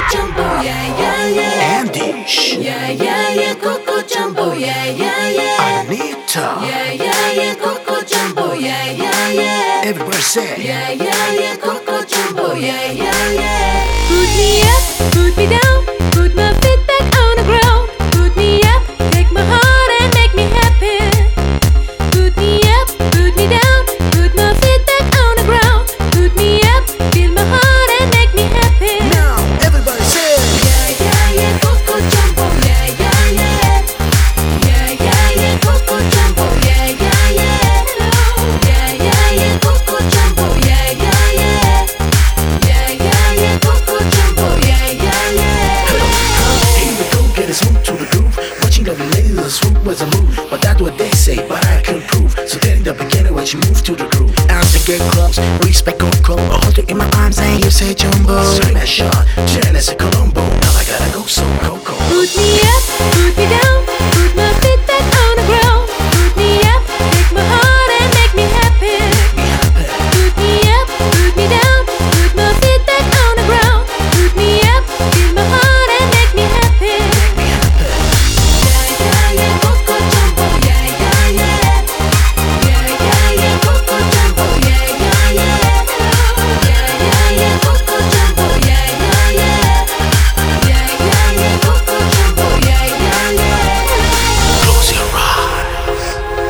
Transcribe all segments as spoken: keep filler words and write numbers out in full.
Jumbo, yeah, yeah, yeah. Andish, Yeah, yeah, yeah, Coco Jumbo, yeah, yeah, yeah. Anita, Yeah, yeah, yeah, Coco Jumbo, yeah, yeah, yeah. everybody say, Yeah, yeah, yeah, Coco Jumbo, yeah, yeah, yeah. Put me up, put me down, put my feet back on the ground. Put me up, take my heart and make me happy. Put me up, put me down, put my feet back on the ground. Put me up, feel my heart and make me happy. now everybody say, Yeah, yeah, yeah, Coco Jumbo, yeah, yeah, yeah. Yeah, yeah, yeah, Coco Jumbo, yeah, yeah, yeah. Yeah, yeah, yeah, Coco Jumbo, yeah, yeah, yeah. Yeah, yeah, yeah, Coco Jumbo, yeah, yeah, yeah. here we go, get it smooth to the groove. Watching the ladies swoop as I move, but that's what they say, but I can prove. So tell in the beginning when you move to the groove. As I get close, respect Coco, I hold it in my arms and you say Jumbo. Swing that shot, jealous a Colombo. Now I gotta go, so Coco. Put me up, put me down, put my feet back on the ground. Put me up, take my heart and make me happy. Put me up, put me down, put my feet back on the ground. Put me up, feel my heart and make me happy. Yeah, yeah, yeah, Coco Jumbo, yeah, yeah, yeah. Yeah, yeah, yeah, Coco Jumbo, yeah, yeah, yeah. Yeah, yeah, yeah, Coco Jumbo, yeah, yeah, yeah. Yeah, yeah, yeah, Coco Jumbo, yeah, yeah, yeah. Close your eyes.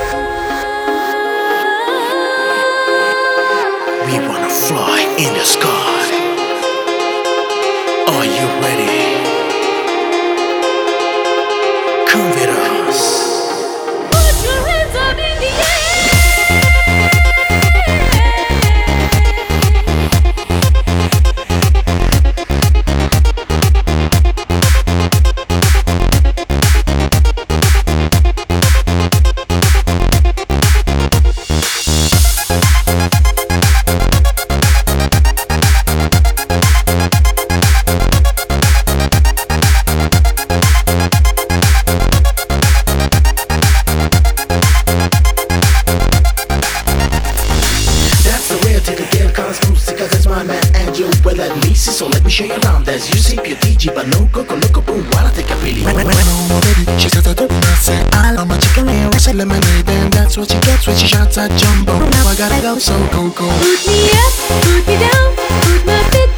We wanna fly in the sky. Are you ready? Come with us. Put your hands up in the That's the real to the game, cause music is my man and you well at least. So let me show you around as you sip your T G, but no coco, loco, boom, while I take a really. When, when, when oh baby, she says I do not say I love my chicken and rice and lemonade, and that's what she gets when she shouts at Jumbo. Now I gotta go, so go go. Put me up, put me down, put my feet